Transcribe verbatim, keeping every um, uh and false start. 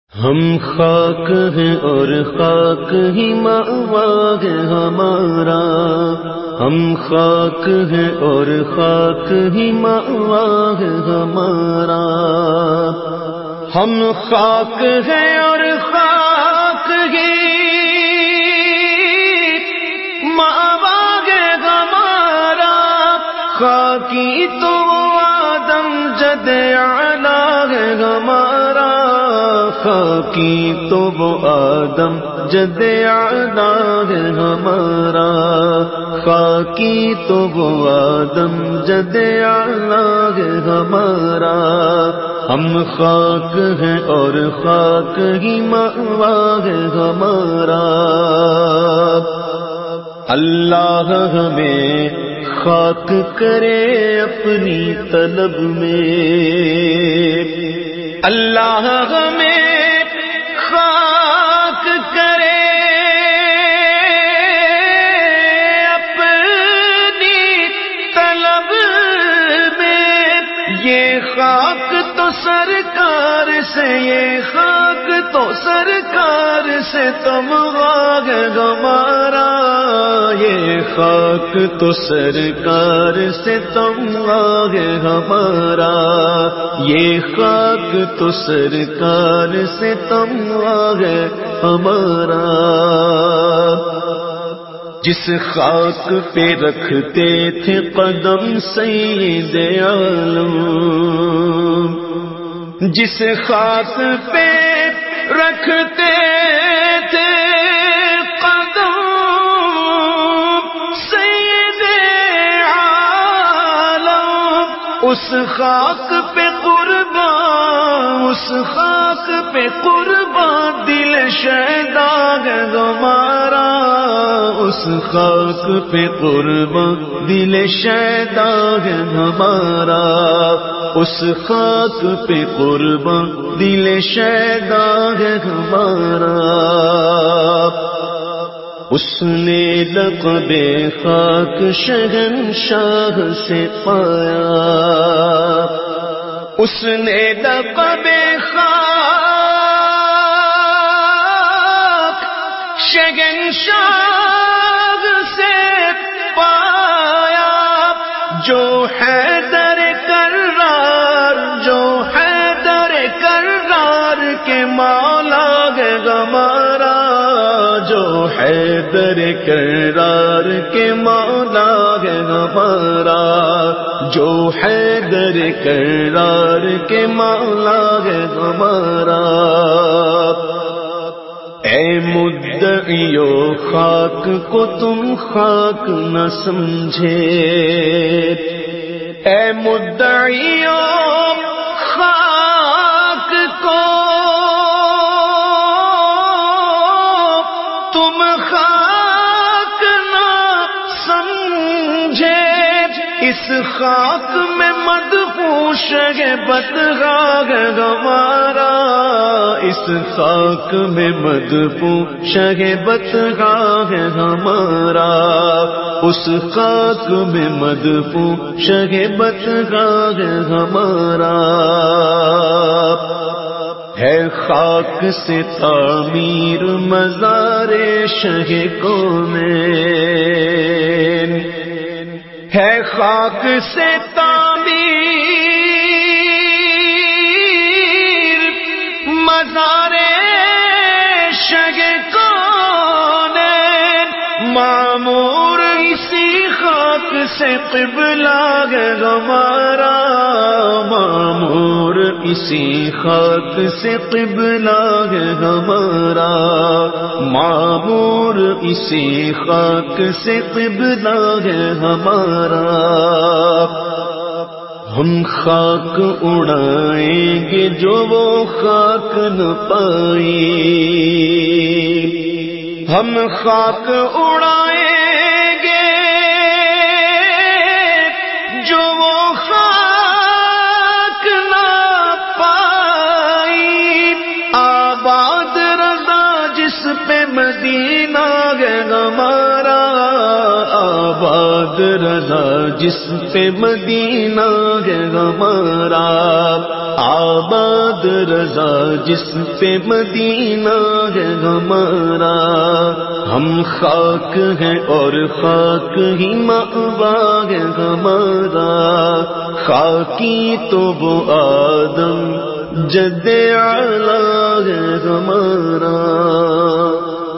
ہم خاک ہیں اور خاک ہی مأوا ہے ہمارا، ہم خاک ہیں اور خاک ہی مأوا ہے ہمارا، ہم خاک ہیں اور خاک ہی مأوا ہے ہمارا، خاکی تو آدم جد اعلی ہے ہمارا، خاکی تو وہ آدم جد اعلی ہے ہمارا، خاکی تو وہ آدم جد اعلی ہے ہمارا، ہم خاک ہیں اور خاک ہی مأوا ہے ہمارا۔ اللہ ہمیں خاک کرے اپنی طلب میں، اللہ ہمیں خاک کرے اپنی طلب میں، یہ خاک تو سرکار سے، یہ خاک تو سرکار سے تمغا ہے ہمارا، یہ خاک تو سرکار سے تمغا ہے ہمارا، یہ خاک تو سرکار سے تمغا ہے ہمارا۔ جس خاک پہ رکھتے تھے قدم سید عالم، جس خاک پہ رکھتے تھے قدم سید عالم، اس خاک پہ قربان، اس خاک پہ قربان دل شیدا ہے ہمارا، اس خاک پہ قربان دل شیدا ہے ہمارا، اس خاک پہ قربان دل شیدا ہے ہمارا۔ اس نے لقب خاک شہنشاہ سے پایا، اس نے لقب خاک شہنشاہ سے پایا، جو حیدر کرار، جو حیدر کرار کے مولا ہے ہمارا، جو حیدر کرار کے مولا ہے ہمارا، جو حیدر کرار کے مولا ہے ہمارا۔ اے مدعیو خاک کو تم خاک نہ سمجھے، اے مدعیو خاک کو تم خاک نہ سمجھے، اس خاک میں مدفون ہے بدغا ہے ہمارا، اس خاک میں مدفون ہے بدغا ہے ہمارا، اس خاک میں مدفون ہے بدغا ہے ہمارا۔ ہے خاک سے تعمیر مزار شہ کونین، ہے خاک سے تعمیر مزار شہ کونین، معمور اسی خاک سے قبلہ ہے ہمارا، معمور اسی خاک سے قبلہ ہے ہمارا، معمور اسی خاک سے قبلہ ہے ہمارا۔ ہم خاک اڑائیں گے جو وہ خاک نہ پائی، ہم خاک اڑائیں گے جو وہ خاک نہ پائی، آباد رضا جس پہ مدینہ ہے ہمارا، آباد رضا رضا جس پہ مدینہ ہے ہمارا، آباد رضا جس پہ مدینہ ہے ہمارا، ہم خاک ہیں اور خاک ہی مأوا ہے ہمارا، خاکی تو وہ آدم جد اعلیٰ ہے ہمارا۔